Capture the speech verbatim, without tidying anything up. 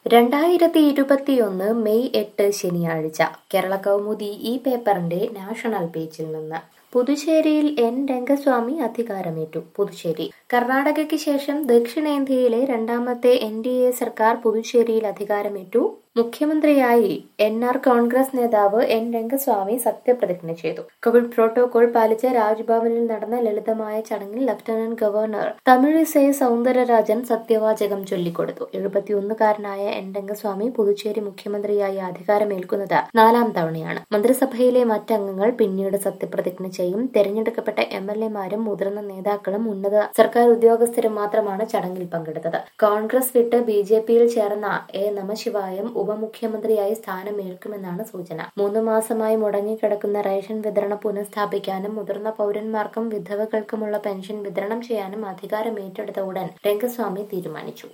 രണ്ടായിരത്തി ഇരുപത്തിയൊന്ന് മെയ് എട്ട് ശനിയാഴ്ച കേരള കൗമുദി ഈ പേപ്പറിന്റെ നാഷണൽ പേജിൽ നിന്ന് പുതുച്ചേരിയിൽ എൻ രംഗസ്വാമി അധികാരമേറ്റു. പുതുച്ചേരി കർണാടകയ്ക്ക് ശേഷം ദക്ഷിണേന്ത്യയിലെ രണ്ടാമത്തെ എൻ ഡി എ സർക്കാർ പുതുച്ചേരിയിൽ അധികാരമേറ്റു. മുഖ്യമന്ത്രിയായി എൻ ആർ കോൺഗ്രസ് നേതാവ് എൻ രംഗസ്വാമി സത്യപ്രതിജ്ഞ ചെയ്തു. കോവിഡ് പ്രോട്ടോകോൾ പാലിച്ച് രാജ്ഭവനിൽ നടന്ന ലളിതമായ ചടങ്ങിൽ ലഫ്റ്റനന്റ് ഗവർണർ തമിഴിസൈ സൗന്ദരരാജൻ സത്യവാചകം ചൊല്ലിക്കൊടുത്തു. എഴുപത്തിയൊന്നുകാരനായ എൻ രംഗസ്വാമി പുതുച്ചേരി മുഖ്യമന്ത്രിയായി അധികാരമേൽക്കുന്നത് നാലാം തവണയാണ്. മന്ത്രിസഭയിലെ മറ്റംഗങ്ങൾ പിന്നീട് സത്യപ്രതിജ്ഞ ചെയ്യും. തെരഞ്ഞെടുക്കപ്പെട്ട എം എൽ എമാരും മുതിർന്ന നേതാക്കളും ഉന്നത സർക്കാർ ഉദ്യോഗസ്ഥരും മാത്രമാണ് ചടങ്ങിൽ പങ്കെടുത്തത്. കോൺഗ്രസ് വിട്ട് ബി ജെ പിയിൽ ചേർന്ന എ നമശിവായം ഉപമുഖ്യമന്ത്രിയായി സ്ഥാനമേൽക്കുമെന്നാണ് സൂചന. മൂന്ന് മാസമായി മുടങ്ങിക്കിടക്കുന്ന റേഷൻ വിതരണം പുനഃസ്ഥാപിക്കാനും മുതിർന്ന പൗരന്മാർക്കും വിധവകൾക്കുമുള്ള പെൻഷൻ വിതരണം ചെയ്യാനും അധികാരമേറ്റെടുത്ത ഉടൻ രംഗസ്വാമി തീരുമാനിച്ചു.